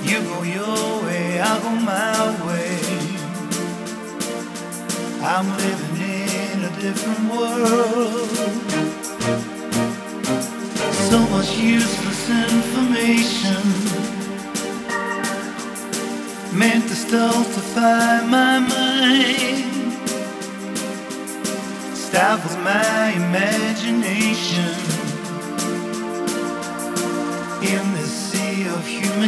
You go your way, I go my way. I'm living in a different world. So much useless information meant to stultify my mind, stifles my imagination in this sea of human